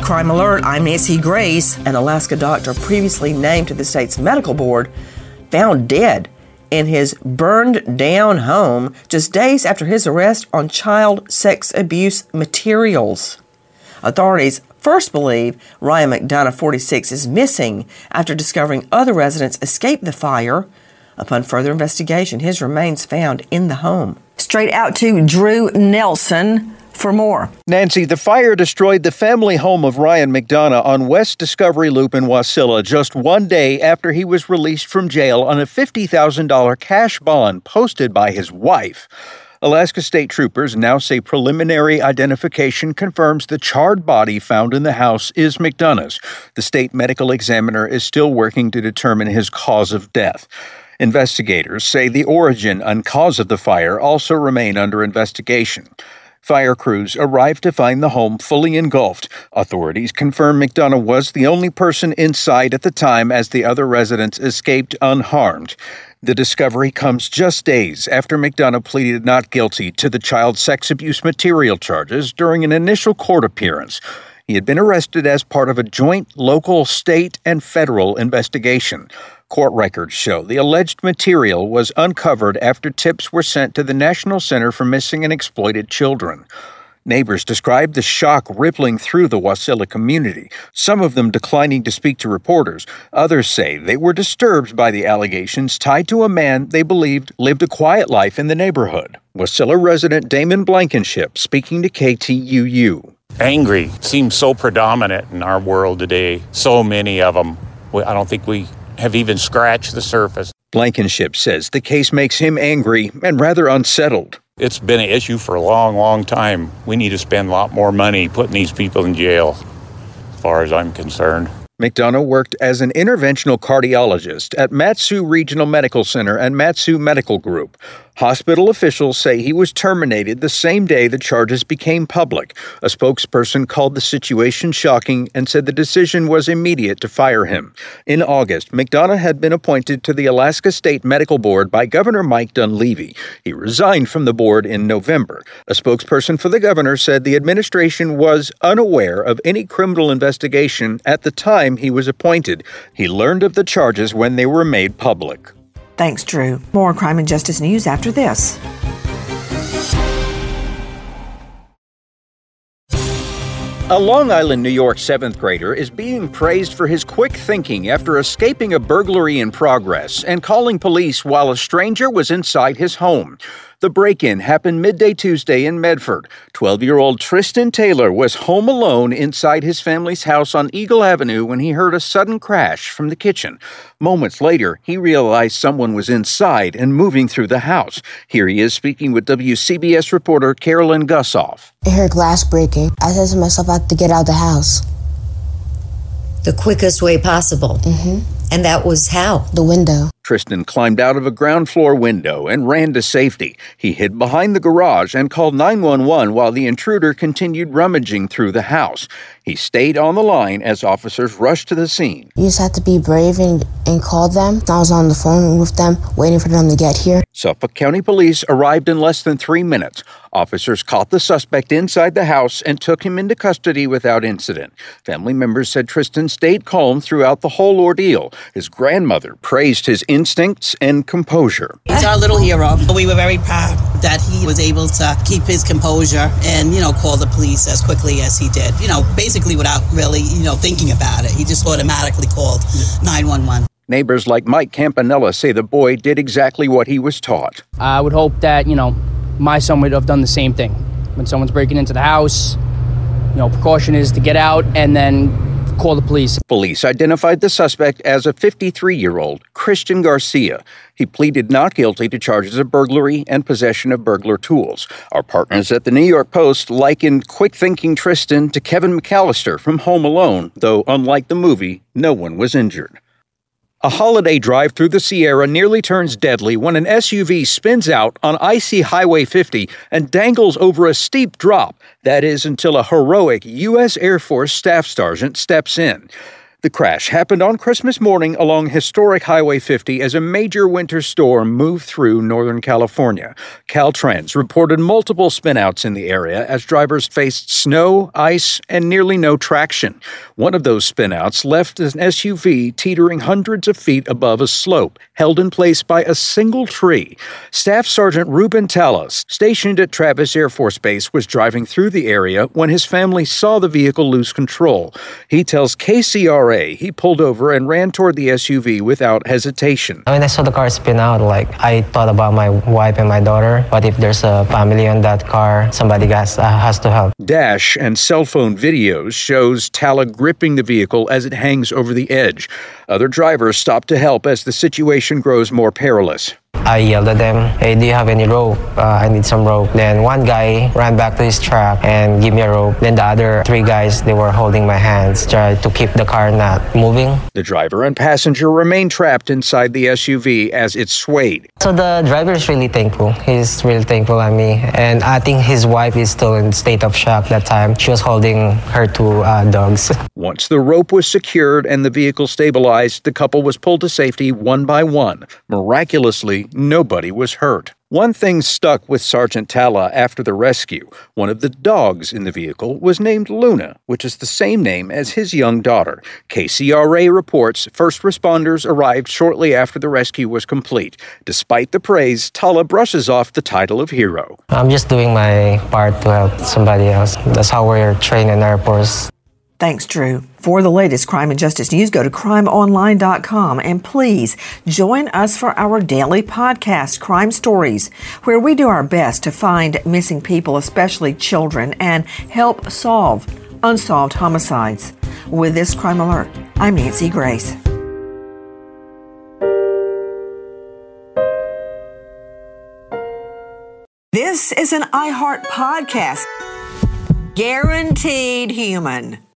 Crime Alert, I'm Nancy Grace. An Alaska doctor previously named to the state's medical board found dead in his burned down home just days after his arrest on child sex abuse materials. Authorities first believe Ryan McDonough, 46, is missing after discovering other residents escaped the fire. Upon further investigation, his remains found in the home. Straight out to Drew Nelson for more. Nancy, the fire destroyed the family home of Ryan McDonough on West Discovery Loop in Wasilla just one day after he was released from jail on a $50,000 cash bond posted by his wife. Alaska State Troopers now say preliminary identification confirms the charred body found in the house is McDonough's. The state medical examiner is still working to determine his cause of death. Investigators say the origin and cause of the fire also remain under investigation. Fire crews arrived to find the home fully engulfed. Authorities confirm McDonough was the only person inside at the time as the other residents escaped unharmed. The discovery comes just days after McDonough pleaded not guilty to the child sex abuse material charges during an initial court appearance. He had been arrested as part of a joint local, state, and federal investigation. Court records show the alleged material was uncovered after tips were sent to the National Center for Missing and Exploited Children. Neighbors described the shock rippling through the Wasilla community, some of them declining to speak to reporters. Others say they were disturbed by the allegations tied to a man they believed lived a quiet life in the neighborhood. Wasilla resident Damon Blankenship speaking to KTUU. Angry seems so predominant in our world today. So many of them. I don't think we have even scratched the surface. Blankenship says the case makes him angry and rather unsettled. It's been an issue for a long, long time. We need to spend a lot more money putting these people in jail, as far as I'm concerned. McDonough worked as an interventional cardiologist at Mat-Su Regional Medical Center and Mat-Su Medical Group. Hospital officials say he was terminated the same day the charges became public. A spokesperson called the situation shocking and said the decision was immediate to fire him. In August, McDonough had been appointed to the Alaska State Medical Board by Governor Mike Dunleavy. He resigned from the board in November. A spokesperson for the governor said the administration was unaware of any criminal investigation at the time he was appointed. He learned of the charges when they were made public. Thanks, Drew. More crime and justice news after this. A Long Island, New York 7th grader is being praised for his quick thinking after escaping a burglary in progress and calling police while a stranger was inside his home. The break-in happened midday Tuesday in Medford. 12-year-old Tristan Taylor was home alone inside his family's house on Eagle Avenue when he heard a sudden crash from the kitchen. Moments later, he realized someone was inside and moving through the house. Here he is speaking with WCBS reporter Carolyn Gussoff. I heard glass breaking. I said to myself, I have to get out of the house. The quickest way possible. And that was how? The window. Tristan climbed out of a ground floor window and ran to safety. He hid behind the garage and called 911 while the intruder continued rummaging through the house. He stayed on the line as officers rushed to the scene. You just have to be brave and call them. I was on the phone with them, waiting for them to get here. Suffolk County Police arrived in less than 3 minutes. Officers caught the suspect inside the house and took him into custody without incident. Family members said Tristan stayed calm throughout the whole ordeal. His grandmother praised his instincts and composure. He's our little hero. We were very proud that he was able to keep his composure and, call the police as quickly as he did. Basically without really, thinking about it. He just automatically called 911. Neighbors like Mike Campanella say the boy did exactly what he was taught. I would hope that, my son would have done the same thing. When someone's breaking into the house, precaution is to get out and then call the police. Police identified the suspect as a 53-year-old, Christian Garcia. He pleaded not guilty to charges of burglary and possession of burglar tools. Our partners at the New York Post likened quick-thinking Tristan to Kevin McAllister from Home Alone, though unlike the movie, no one was injured. A holiday drive through the Sierra nearly turns deadly when an SUV spins out on icy Highway 50 and dangles over a steep drop. That is until a heroic U.S. Air Force staff sergeant steps in. The crash happened on Christmas morning along historic Highway 50 as a major winter storm moved through Northern California. Caltrans reported multiple spinouts in the area as drivers faced snow, ice, and nearly no traction. One of those spinouts left an SUV teetering hundreds of feet above a slope, held in place by a single tree. Staff Sergeant Ruben Talas, stationed at Travis Air Force Base, was driving through the area when his family saw the vehicle lose control. He tells KCRA he pulled over and ran toward the SUV without hesitation. When I saw the car spin out, I thought about my wife and my daughter. But if there's a family on that car, somebody has to help. Dash and cell phone videos shows Tala gripping the vehicle as it hangs over the edge. Other drivers stop to help as the situation grows more perilous. I yelled at them, "Hey, do you have any rope? I need some rope." Then one guy ran back to his truck and gave me a rope. Then the other 3 guys, they were holding my hands, tried to keep the car not moving. The driver and passenger remained trapped inside the SUV as it swayed. So the driver is really thankful. He's really thankful at me. And I think his wife is still in a state of shock that time. She was holding her 2 dogs. Once the rope was secured and the vehicle stabilized, the couple was pulled to safety one by one. Miraculously, nobody was hurt. One thing stuck with Sergeant Tala after the rescue. One of the dogs in the vehicle was named Luna, which is the same name as his young daughter. KCRA reports first responders arrived shortly after the rescue was complete. Despite the praise, Tala brushes off the title of hero. I'm just doing my part to help somebody else. That's how we're trained in Air Force. Thanks, Drew. For the latest crime and justice news, go to crimeonline.com and please join us for our daily podcast, Crime Stories, where we do our best to find missing people, especially children, and help solve unsolved homicides. With this Crime Alert, I'm Nancy Grace. This is an iHeart podcast. Guaranteed human.